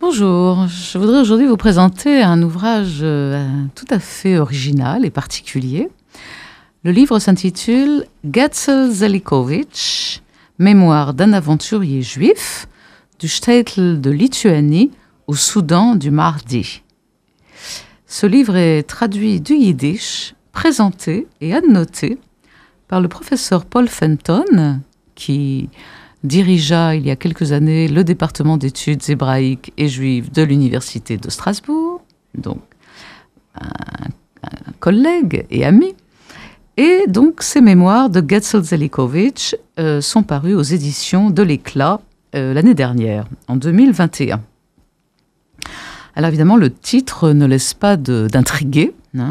Bonjour, je voudrais aujourd'hui vous présenter un ouvrage tout à fait original et particulier. Le livre s'intitule Getzel Zelikovic, Mémoire d'un aventurier juif du shtetl de Lituanie au Soudan du Mahdi. Ce livre est traduit du yiddish, présenté et annoté par le professeur Paul Fenton, qui dirigea il y a quelques années le département d'études hébraïques et juives de l'Université de Strasbourg, donc un collègue et ami. Et donc ces mémoires de Getzel Zelikovic sont parues aux éditions de l'Éclat l'année dernière, en 2021. Alors évidemment, le titre ne laisse pas d'intriguer.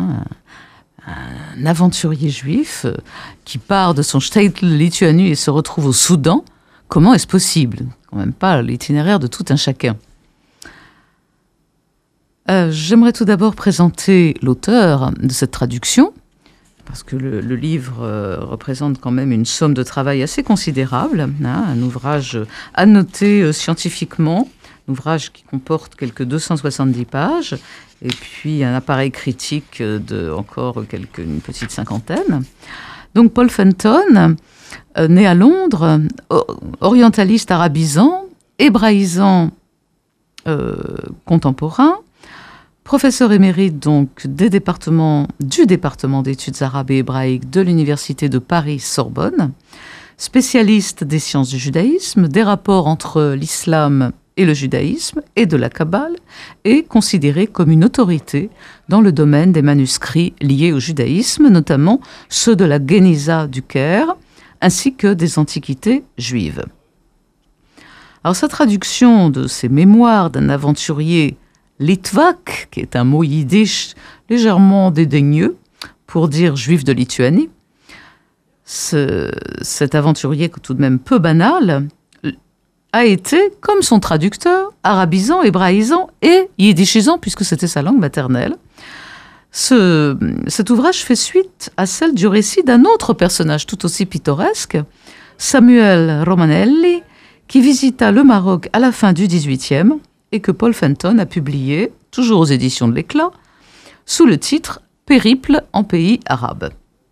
Un aventurier juif qui part de son shtetl Lituanie et se retrouve au Soudan. Comment est-ce possible? Quand même pas l'itinéraire de tout un chacun. J'aimerais tout d'abord présenter l'auteur de cette traduction, parce que le livre représente quand même une somme de travail assez considérable, un ouvrage annoté scientifiquement, un ouvrage qui comporte quelques 270 pages, et puis un appareil critique de encore une petite cinquantaine. Donc Paul Fenton, né à Londres, orientaliste arabisant, hébraïsant contemporain, professeur émérite donc du département d'études arabes et hébraïques de l'Université de Paris-Sorbonne, spécialiste des sciences du judaïsme, des rapports entre l'islam et le judaïsme et de la Kabbale, est considéré comme une autorité dans le domaine des manuscrits liés au judaïsme, notamment ceux de la Guéniza du Caire, ainsi que des antiquités juives. Alors sa traduction de ces mémoires d'un aventurier litvak, qui est un mot yiddish légèrement dédaigneux pour dire juif de Lituanie, cet aventurier tout de même peu banal, a été, comme son traducteur, arabisant, hébraïsant et yiddishisant, puisque c'était sa langue maternelle. Cet ouvrage fait suite à celle du récit d'un autre personnage tout aussi pittoresque, Samuel Romanelli, qui visita le Maroc à la fin du XVIIIe et que Paul Fenton a publié, toujours aux éditions de l'Éclat, sous le titre « Périple en pays arabe ».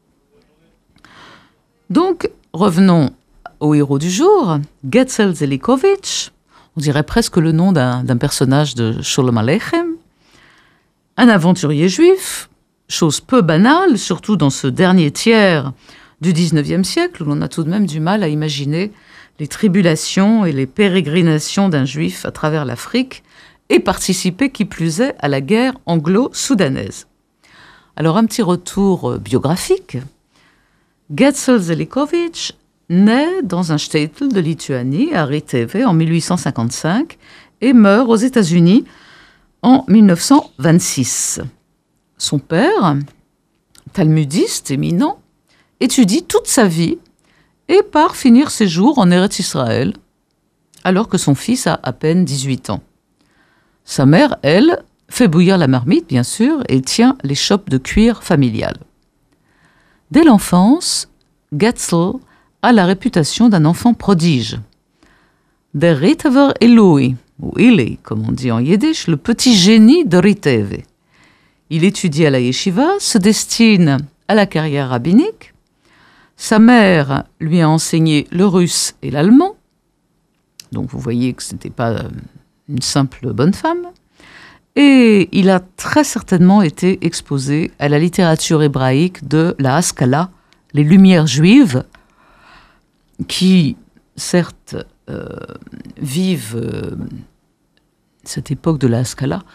Donc, revenons au héros du jour, Getzel Zelikovic, on dirait presque le nom d'un personnage de Sholem Aleichem, un aventurier juif, chose peu banale, surtout dans ce dernier tiers du XIXe siècle, où l'on a tout de même du mal à imaginer les tribulations et les pérégrinations d'un juif à travers l'Afrique, et participer qui plus est à la guerre anglo-soudanaise. Alors un petit retour biographique. Getzel Zelikovic naît dans un shtetl de Lituanie, à Riteve, en 1855, et meurt aux États-Unis en 1926. Son père, talmudiste éminent, étudie toute sa vie et part finir ses jours en Eretz Israël, alors que son fils a à peine 18 ans. Sa mère, elle, fait bouillir la marmite, bien sûr, et tient l'échoppe de cuir familiale. Dès l'enfance, Getzel a la réputation d'un enfant prodige. Der Ritever Eloi, ou Ili, comme on dit en yiddish, le petit génie de Riteve. Il étudie à la yeshiva, se destine à la carrière rabbinique. Sa mère lui a enseigné le russe et l'allemand. Donc vous voyez que ce n'était pas une simple bonne femme. Et il a très certainement été exposé à la littérature hébraïque de la Haskalah, les Lumières juives, qui, certes, vivent cette époque de la Haskalah.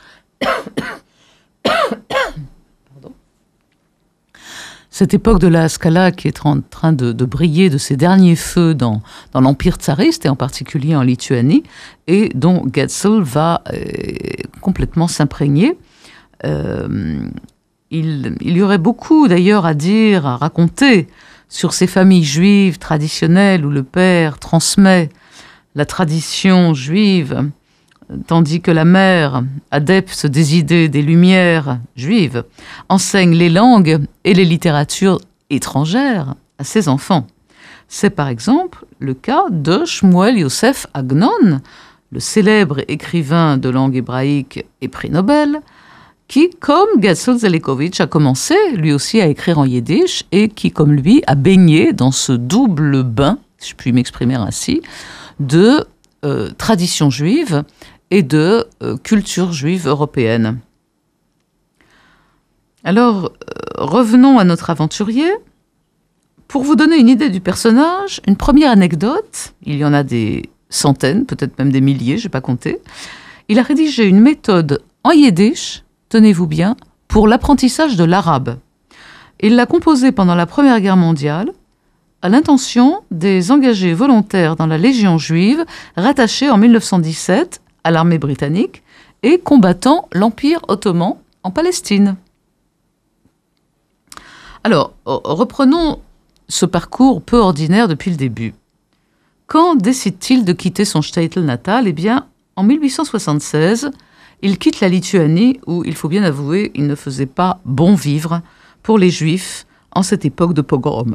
Cette époque de la Haskalah qui est en train de briller de ses derniers feux dans l'Empire tsariste, et en particulier en Lituanie, et dont Getzel va complètement s'imprégner. Il y aurait beaucoup d'ailleurs à dire, à raconter sur ces familles juives traditionnelles où le père transmet la tradition juive, tandis que la mère, adepte des idées des Lumières juives, enseigne les langues et les littératures étrangères à ses enfants. C'est par exemple le cas de Shmuel Yosef Agnon, le célèbre écrivain de langue hébraïque et prix Nobel, qui, comme Getzel Zelikovic, a commencé lui aussi à écrire en yiddish et qui, comme lui, a baigné dans ce double bain, si je puis m'exprimer ainsi, de tradition juive et de culture juive européenne. Alors, revenons à notre aventurier. Pour vous donner une idée du personnage, une première anecdote, il y en a des centaines, peut-être même des milliers, je n'ai pas compté. Il a rédigé une méthode en yiddish, tenez-vous bien, pour l'apprentissage de l'arabe. Il l'a composée pendant la Première Guerre mondiale, à l'intention des engagés volontaires dans la Légion juive, rattachés en 1917 à l'armée britannique et combattant l'Empire ottoman en Palestine. Alors, reprenons ce parcours peu ordinaire depuis le début. Quand décide-t-il de quitter son shtetl natal ? Eh bien, en 1876, il quitte la Lituanie où, il faut bien avouer, il ne faisait pas bon vivre pour les Juifs en cette époque de pogrom.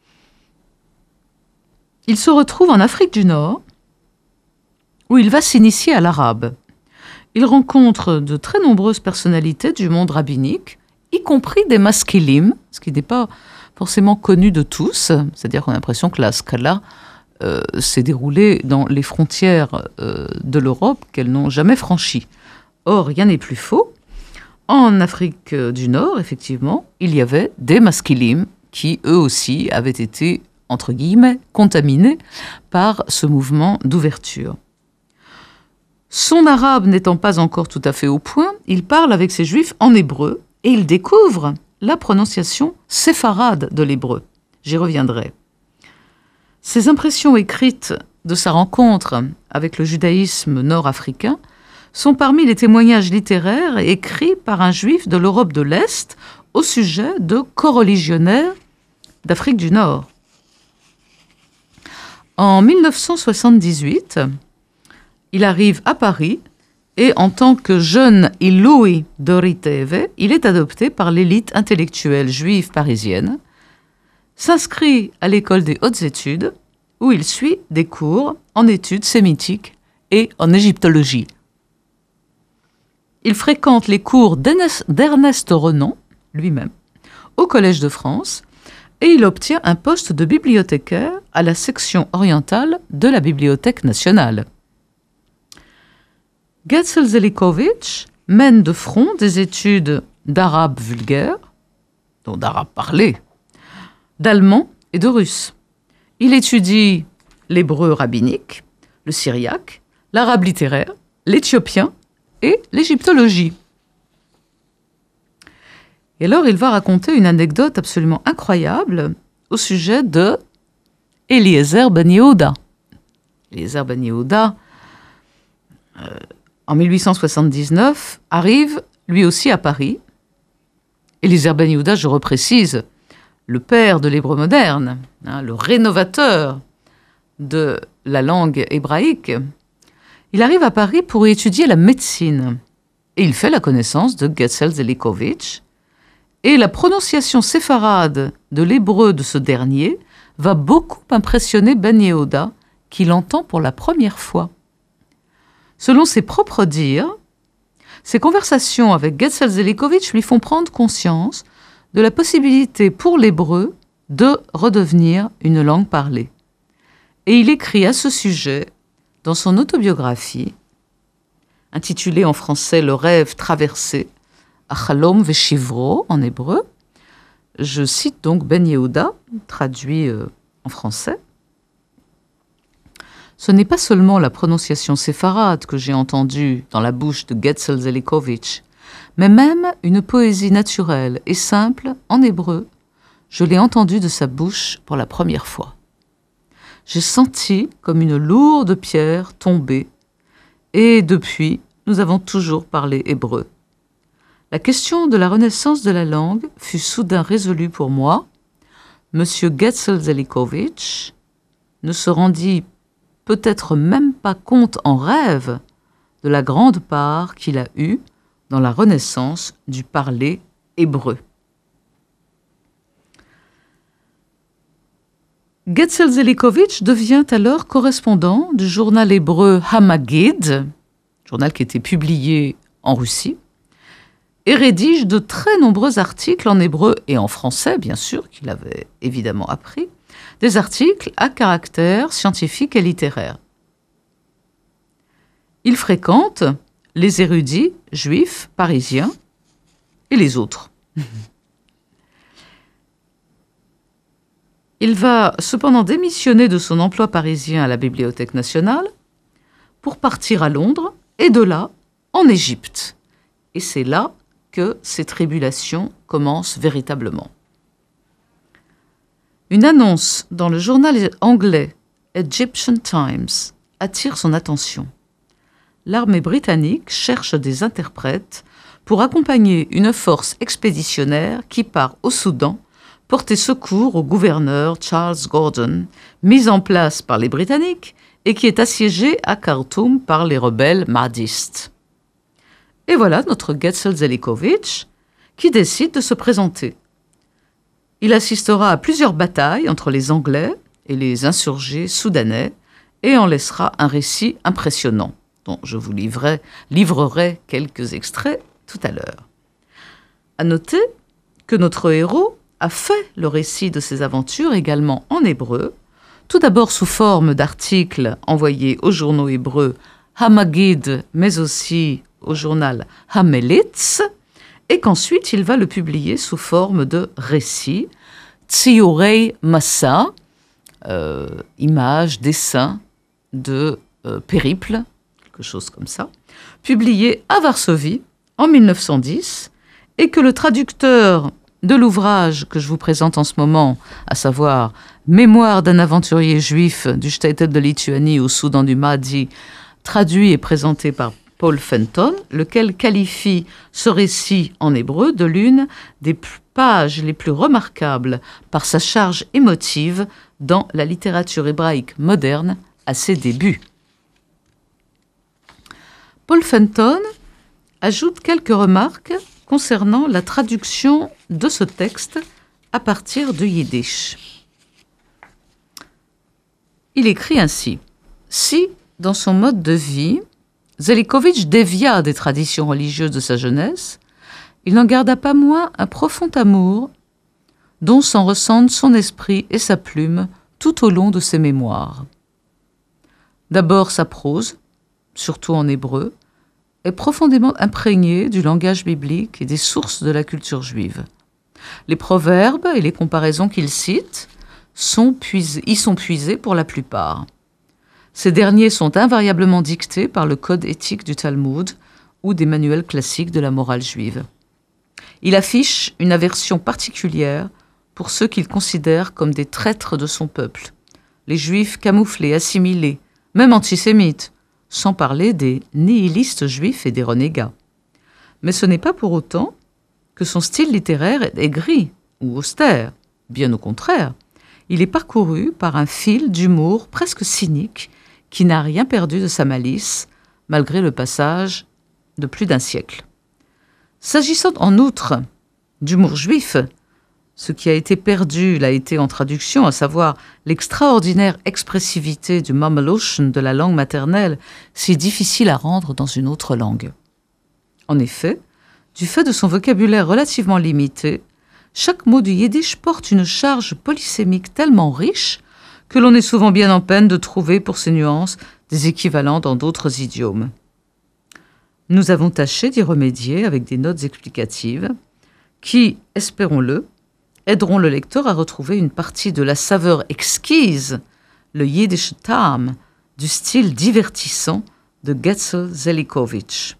Il se retrouve en Afrique du Nord où il va s'initier à l'arabe. Il rencontre de très nombreuses personnalités du monde rabbinique, y compris des maskilim, ce qui n'est pas forcément connu de tous, c'est-à-dire qu'on a l'impression que la Scala s'est déroulée dans les frontières de l'Europe qu'elles n'ont jamais franchies. Or, rien n'est plus faux. En Afrique du Nord, effectivement, il y avait des maskilim qui, eux aussi, avaient été, entre guillemets, contaminés par ce mouvement d'ouverture. Son arabe n'étant pas encore tout à fait au point, il parle avec ses juifs en hébreu et il découvre la prononciation séfarade de l'hébreu. J'y reviendrai. Ces impressions écrites de sa rencontre avec le judaïsme nord-africain sont parmi les témoignages littéraires écrits par un juif de l'Europe de l'Est au sujet de coreligionnaires d'Afrique du Nord. En 1978, il arrive à Paris et en tant que jeune Ilui Doriteve, il est adopté par l'élite intellectuelle juive parisienne, s'inscrit à l'école des hautes études où il suit des cours en études sémitiques et en égyptologie. Il fréquente les cours d'Ernest Renan, lui-même, au Collège de France et il obtient un poste de bibliothécaire à la section orientale de la Bibliothèque nationale. Getzel Zelikovic mène de front des études d'arabe vulgaire, donc d'arabe parlé, d'allemand et de russe. Il étudie l'hébreu rabbinique, le syriaque, l'arabe littéraire, l'éthiopien et l'égyptologie. Et alors il va raconter une anecdote absolument incroyable au sujet de Eliezer Ben Yehuda. Eliezer Ben Yehuda, en 1879, arrive lui aussi à Paris. Eliezer Ben Yehuda, je reprécise, le père de l'hébreu moderne, le rénovateur de la langue hébraïque, il arrive à Paris pour y étudier la médecine. Et il fait la connaissance de Getzel Zelikovic. Et la prononciation séfarade de l'hébreu de ce dernier va beaucoup impressionner Ben Yehuda, qui l'entend pour la première fois. Selon ses propres dires, ses conversations avec Getzel Zelikovic lui font prendre conscience de la possibilité pour l'hébreu de redevenir une langue parlée. Et il écrit à ce sujet dans son autobiographie, intitulée en français « Le rêve traversé », Achalom Veshivro en hébreu. Je cite donc Ben Yehuda, traduit en français. Ce n'est pas seulement la prononciation séfarade que j'ai entendue dans la bouche de Getzel Zelikovic, mais même une poésie naturelle et simple en hébreu. Je l'ai entendue de sa bouche pour la première fois. J'ai senti comme une lourde pierre tomber, et depuis, nous avons toujours parlé hébreu. La question de la renaissance de la langue fut soudain résolue pour moi. Monsieur Getzel Zelikovic ne se rendit peut-être même pas compte en rêve de la grande part qu'il a eue dans la renaissance du parler hébreu. Getzel Zelikovic devient alors correspondant du journal hébreu Hamagid, journal qui était publié en Russie, et rédige de très nombreux articles en hébreu et en français, bien sûr, qu'il avait évidemment appris, des articles à caractère scientifique et littéraire. Il fréquente les érudits juifs parisiens et les autres. Il va cependant démissionner de son emploi parisien à la Bibliothèque nationale pour partir à Londres et de là en Égypte. Et c'est là que ses tribulations commencent véritablement. Une annonce dans le journal anglais Egyptian Times attire son attention. L'armée britannique cherche des interprètes pour accompagner une force expéditionnaire qui part au Soudan porter secours au gouverneur Charles Gordon, mis en place par les Britanniques et qui est assiégé à Khartoum par les rebelles mahdistes. Et voilà notre Getzel Zelikovic qui décide de se présenter. Il assistera à plusieurs batailles entre les Anglais et les insurgés soudanais et en laissera un récit impressionnant, dont je vous livrerai quelques extraits tout à l'heure. À noter que notre héros a fait le récit de ses aventures également en hébreu, tout d'abord sous forme d'articles envoyés aux journaux hébreux Hamagid, mais aussi au journal Hamelitz, et qu'ensuite il va le publier sous forme de récits, Tsiurei Massa, images, dessins de périples, quelque chose comme ça, publié à Varsovie en 1910, et que le traducteur de l'ouvrage que je vous présente en ce moment, à savoir « Mémoire d'un aventurier juif du Shtetl de Lituanie au Soudan du Mahdi », traduit et présenté par Paul Fenton, lequel qualifie ce récit en hébreu de l'une des pages les plus remarquables par sa charge émotive dans la littérature hébraïque moderne à ses débuts. Paul Fenton ajoute quelques remarques concernant la traduction de ce texte à partir du yiddish. Il écrit ainsi : si, dans son mode de vie, Zelikovic dévia des traditions religieuses de sa jeunesse, il n'en garda pas moins un profond amour dont s'en ressentent son esprit et sa plume tout au long de ses mémoires. D'abord sa prose, surtout en hébreu, est profondément imprégné du langage biblique et des sources de la culture juive. Les proverbes et les comparaisons qu'il cite y sont puisés pour la plupart. Ces derniers sont invariablement dictés par le code éthique du Talmud ou des manuels classiques de la morale juive. Il affiche une aversion particulière pour ceux qu'il considère comme des traîtres de son peuple, les juifs camouflés, assimilés, même antisémites, sans parler des nihilistes juifs et des renégats. Mais ce n'est pas pour autant que son style littéraire est aigri ou austère. Bien au contraire, il est parcouru par un fil d'humour presque cynique qui n'a rien perdu de sa malice, malgré le passage de plus d'un siècle. S'agissant en outre d'humour juif, ce qui a été perdu l'a été en traduction, à savoir l'extraordinaire expressivité du Mamelution de la langue maternelle, si difficile à rendre dans une autre langue. En effet, du fait de son vocabulaire relativement limité, chaque mot du yiddish porte une charge polysémique tellement riche que l'on est souvent bien en peine de trouver pour ces nuances des équivalents dans d'autres idiomes. Nous avons tâché d'y remédier avec des notes explicatives qui, espérons-le, aideront le lecteur à retrouver une partie de la saveur exquise, le Yiddish Tam, du style divertissant de Getzel Zelikovic.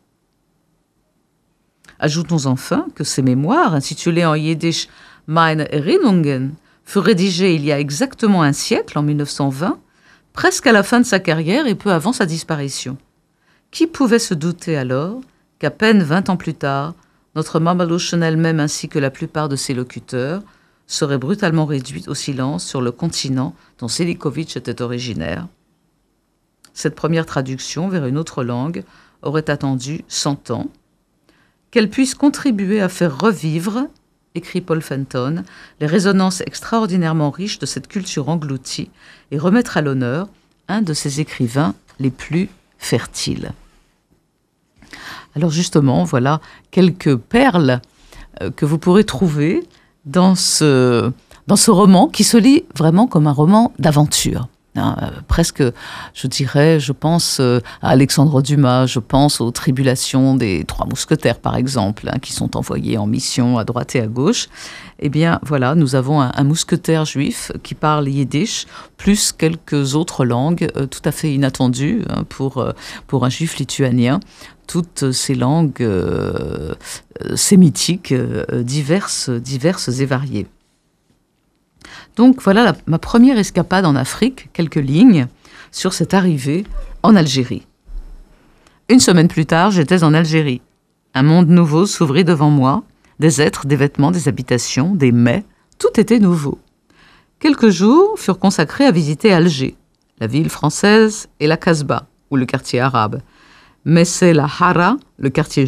Ajoutons enfin que ses mémoires, intitulées en yiddish Meine Erinnerungen, furent rédigées il y a exactement un siècle, en 1920, presque à la fin de sa carrière et peu avant sa disparition. Qui pouvait se douter alors qu'à peine 20 ans plus tard, notre Mamelution elle-même ainsi que la plupart de ses locuteurs serait brutalement réduite au silence sur le continent dont Zelikovic était originaire. Cette première traduction vers une autre langue aurait attendu 100 ans. Qu'elle puisse contribuer à faire revivre écrit Paul Fenton, les résonances extraordinairement riches de cette culture engloutie et remettre à l'honneur un de ses écrivains les plus fertiles. Alors justement, voilà quelques perles que vous pourrez trouver dans ce roman qui se lit vraiment comme un roman d'aventure. Presque, je dirais, je pense à Alexandre Dumas, je pense aux tribulations des Trois Mousquetaires, par exemple, qui sont envoyés en mission à droite et à gauche. Eh bien, voilà, nous avons un mousquetaire juif qui parle yiddish, plus quelques autres langues tout à fait inattendues pour un juif lituanien. Toutes ces langues sémitiques diverses et variées. Donc voilà ma première escapade en Afrique, quelques lignes sur cette arrivée en Algérie. Une semaine plus tard, j'étais en Algérie. Un monde nouveau s'ouvrit devant moi, des êtres, des vêtements, des habitations, des mets, tout était nouveau. Quelques jours furent consacrés à visiter Alger, la ville française et la Casbah, ou le quartier arabe. Mais c'est la Hara, le quartier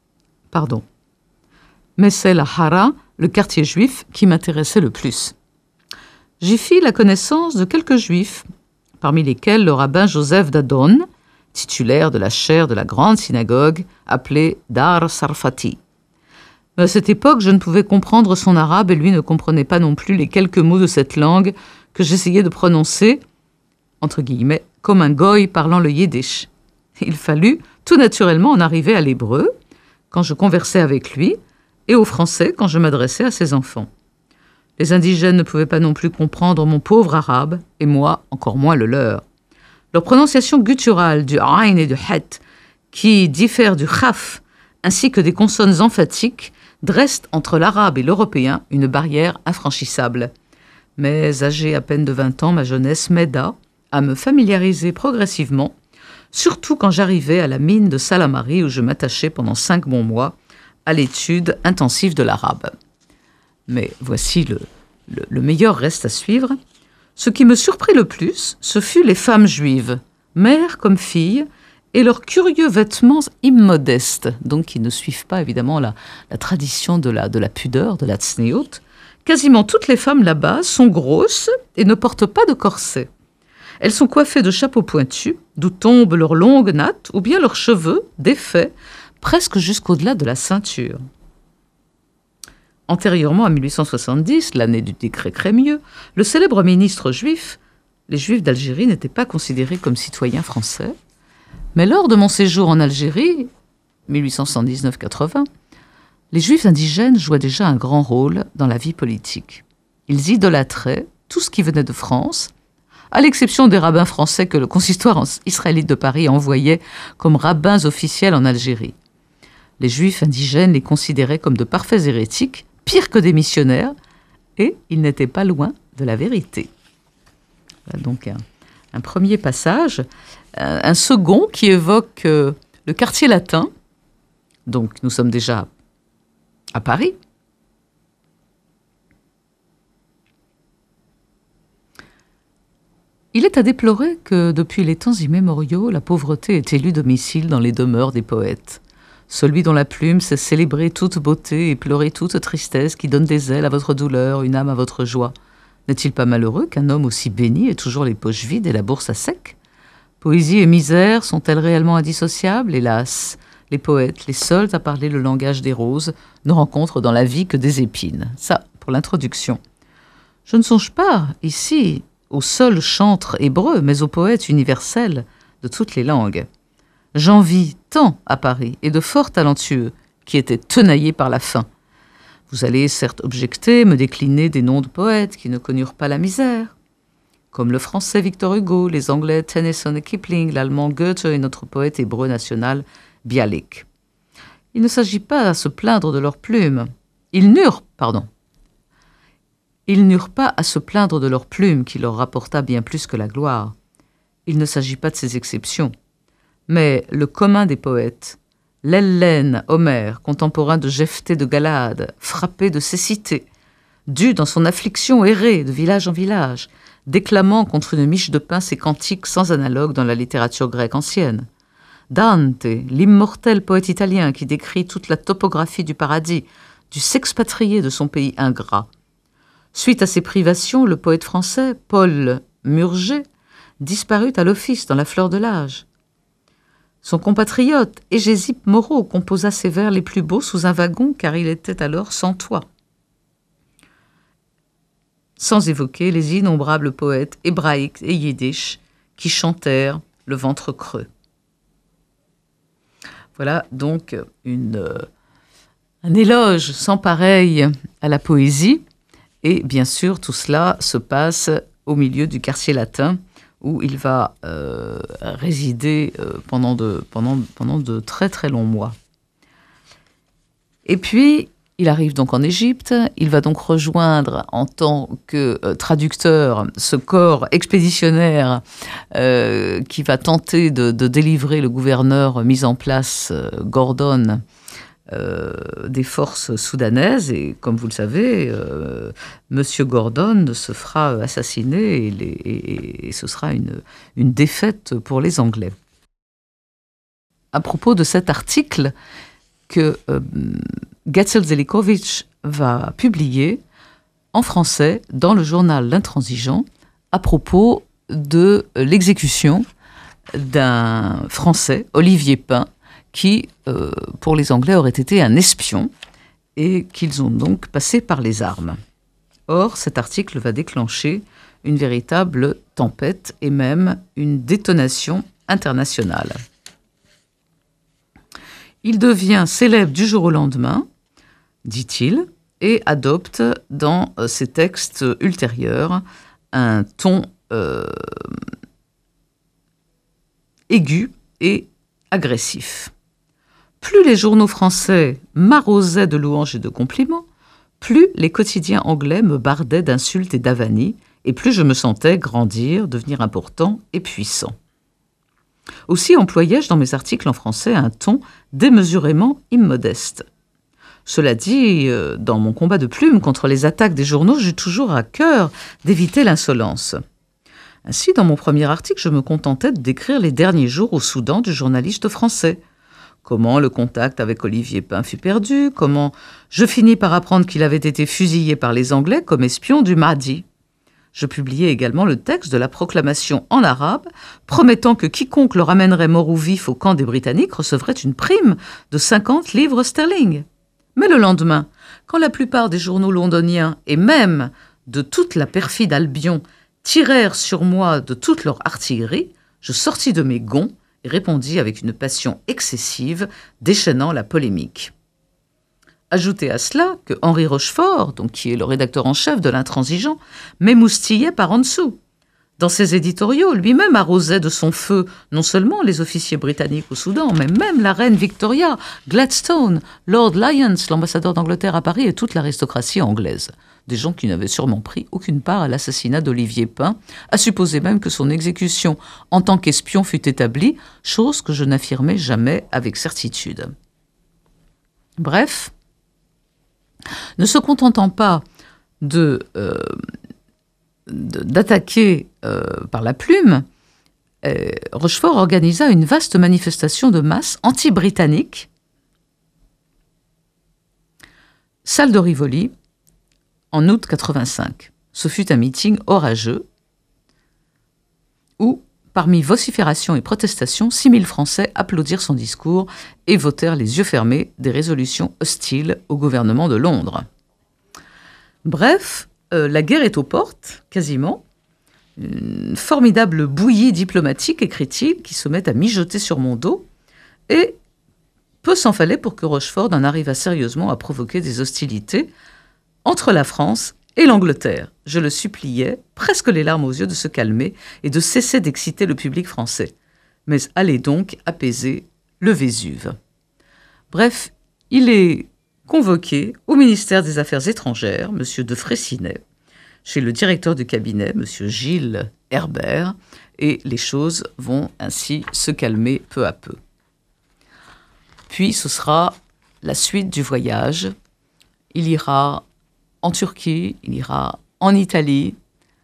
juif qui m'intéressait le plus. J'y fis la connaissance de quelques juifs, parmi lesquels le rabbin Joseph Dadon, titulaire de la chaire de la grande synagogue appelée Dar Sarfati. Mais à cette époque, je ne pouvais comprendre son arabe et lui ne comprenait pas non plus les quelques mots de cette langue que j'essayais de prononcer, entre guillemets, comme un goy parlant le yiddish. Il fallut tout naturellement en arriver à l'hébreu quand je conversais avec lui et au français quand je m'adressais à ses enfants. Les indigènes ne pouvaient pas non plus comprendre mon pauvre arabe, et moi, encore moins le leur. Leur prononciation gutturale du ayn et du het, qui diffèrent du khaf, ainsi que des consonnes emphatiques, dressent entre l'arabe et l'européen une barrière infranchissable. Mais, âgé à peine de 20 ans, ma jeunesse m'aida à me familiariser progressivement, surtout quand j'arrivais à la mine de Salamari où je m'attachais pendant 5 bons mois à l'étude intensive de l'arabe. Mais voici le meilleur reste à suivre. Ce qui me surprit le plus, ce fut les femmes juives, mères comme filles, et leurs curieux vêtements immodestes, donc qui ne suivent pas évidemment la tradition de la pudeur, de la tsnéout. Quasiment toutes les femmes là-bas sont grosses et ne portent pas de corset. Elles sont coiffées de chapeaux pointus, d'où tombent leurs longues nattes, ou bien leurs cheveux défaits, presque jusqu'au-delà de la ceinture. Antérieurement à 1870, l'année du décret Crémieux, le célèbre ministre juif, les Juifs d'Algérie n'étaient pas considérés comme citoyens français. Mais lors de mon séjour en Algérie, 1879-80, les Juifs indigènes jouaient déjà un grand rôle dans la vie politique. Ils idolâtraient tout ce qui venait de France, à l'exception des rabbins français que le consistoire israélite de Paris envoyait comme rabbins officiels en Algérie. Les Juifs indigènes les considéraient comme de parfaits hérétiques, pire que des missionnaires, et ils n'étaient pas loin de la vérité. Voilà donc un premier passage. Un second qui évoque le quartier latin. Donc nous sommes déjà à Paris. Il est à déplorer que depuis les temps immémoriaux, la pauvreté est élue domicile dans les demeures des poètes. Celui dont la plume sait célébrer toute beauté et pleurer toute tristesse, qui donne des ailes à votre douleur, une âme à votre joie. N'est-il pas malheureux qu'un homme aussi béni ait toujours les poches vides et la bourse à sec ? Poésie et misère sont-elles réellement indissociables ? Hélas, les poètes, les seuls à parler le langage des roses, ne rencontrent dans la vie que des épines. Ça, pour l'introduction. Je ne songe pas, ici, au seul chantre hébreu, mais aux poètes universels de toutes les langues. J'en vis tant à Paris, et de fort talentueux, qui étaient tenaillés par la faim. Vous allez certes objecter, me décliner des noms de poètes qui ne connurent pas la misère, comme le français Victor Hugo, les anglais Tennyson et Kipling, l'allemand Goethe et notre poète hébreu national Bialik. Il ne s'agit pas à se plaindre de leurs plumes. Ils n'eurent pas à se plaindre de leurs plumes qui leur rapporta bien plus que la gloire. Il ne s'agit pas de ces exceptions. Mais le commun des poètes, l'Hellène, Homère, contemporain de Jephthé de Galaad, frappé de cécité, dû dans son affliction errer de village en village, déclamant contre une miche de pain ses cantiques sans analogue dans la littérature grecque ancienne. Dante, l'immortel poète italien qui décrit toute la topographie du paradis, dut s'expatrier de son pays ingrat. Suite à ces privations, le poète français Paul Murger disparut à l'office dans la fleur de l'âge. Son compatriote Hégésippe Moreau composa ses vers les plus beaux sous un wagon car il était alors sans toit. Sans évoquer les innombrables poètes hébraïques et yiddish qui chantèrent le ventre creux. Voilà donc un éloge sans pareil à la poésie. Et bien sûr, tout cela se passe au milieu du quartier latin où il va résider pendant de très très longs mois. Et puis, il arrive donc en Égypte, il va donc rejoindre en tant que traducteur ce corps expéditionnaire qui va tenter de délivrer le gouverneur mis en place, Gordon, des forces soudanaises. Et comme vous le savez, Monsieur Gordon se fera assassiner et ce sera une défaite pour les Anglais. À propos de cet article que Gatzel Zelikovic va publier en français dans le journal L'Intransigeant à propos de l'exécution d'un Français, Olivier Pain, qui, pour les Anglais, aurait été un espion et qu'ils ont donc passé par les armes. Or, cet article va déclencher une véritable tempête et même une détonation internationale. Il devient célèbre du jour au lendemain, dit-il, et adopte dans ses textes ultérieurs un ton aigu et agressif. Plus les journaux français m'arrosaient de louanges et de compliments, plus les quotidiens anglais me bardaient d'insultes et d'avanies, et plus je me sentais grandir, devenir important et puissant. Aussi employais-je dans mes articles en français un ton démesurément immodeste. Cela dit, dans mon combat de plume contre les attaques des journaux, j'eus toujours à cœur d'éviter l'insolence. Ainsi, dans mon premier article, je me contentais de décrire les derniers jours au Soudan du journaliste français. Comment le contact avec Olivier Pain fut perdu, comment je finis par apprendre qu'il avait été fusillé par les Anglais comme espion du Mahdi. Je publiai également le texte de la proclamation en arabe, promettant que quiconque le ramènerait mort ou vif au camp des Britanniques recevrait une prime de 50 livres sterling. Mais le lendemain, quand la plupart des journaux londoniens et même de toute la perfide Albion tirèrent sur moi de toute leur artillerie, je sortis de mes gonds et répondis avec une passion excessive, déchaînant la polémique. Ajoutez à cela que Henri Rochefort, donc qui est le rédacteur en chef de l'Intransigeant, m'émoustillait par en dessous. Dans ses éditoriaux, lui-même arrosait de son feu non seulement les officiers britanniques au Soudan, mais même la reine Victoria, Gladstone, Lord Lyons, l'ambassadeur d'Angleterre à Paris et toute l'aristocratie anglaise. Des gens qui n'avaient sûrement pris aucune part à l'assassinat d'Olivier Pain, à supposer même que son exécution en tant qu'espion fut établie, chose que je n'affirmais jamais avec certitude. Bref, ne se contentant pas d'attaquer par la plume, Rochefort organisa une vaste manifestation de masse anti-britannique, salle de Rivoli, en août 85. Ce fut un meeting orageux où, parmi vociférations et protestations, 6000 Français applaudirent son discours et votèrent les yeux fermés des résolutions hostiles au gouvernement de Londres. Bref, la guerre est aux portes, quasiment. Une formidable bouillie diplomatique, écrit-il, qui se met à mijoter sur mon dos. Et peu s'en fallait pour que Rochefort en arrivât sérieusement à provoquer des hostilités entre la France et l'Angleterre. Je le suppliais, presque les larmes aux yeux, de se calmer et de cesser d'exciter le public français. Mais allez donc apaiser le Vésuve. Bref, il est convoqué au ministère des Affaires étrangères, M. de Freycinet, chez le directeur du cabinet, M. Gilles Herbert, et les choses vont ainsi se calmer peu à peu. Puis ce sera la suite du voyage. Il ira en Turquie, il ira en Italie,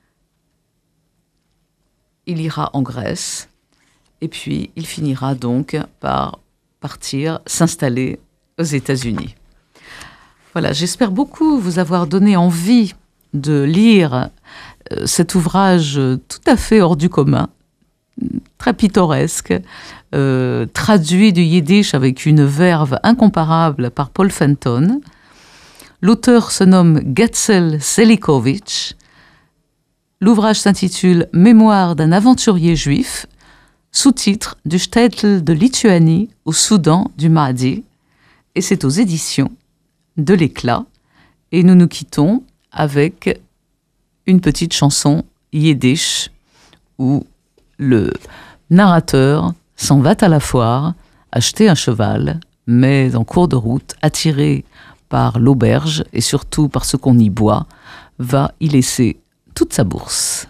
il ira en Grèce, et puis il finira donc par partir s'installer aux États-Unis. Voilà. Voilà, j'espère beaucoup vous avoir donné envie de lire cet ouvrage tout à fait hors du commun, très pittoresque, traduit du yiddish avec une verve incomparable par Paul Fenton. L'auteur se nomme Gatzel Selikovitch. L'ouvrage s'intitule « Mémoire d'un aventurier juif », sous-titre « Du shtetl de Lituanie au Soudan du Mahdi », et c'est aux éditions de l'Éclat. Et nous nous quittons avec une petite chanson yiddish où le narrateur s'en va à la foire acheter un cheval, mais en cours de route, attiré par l'auberge et surtout par ce qu'on y boit, va y laisser toute sa bourse.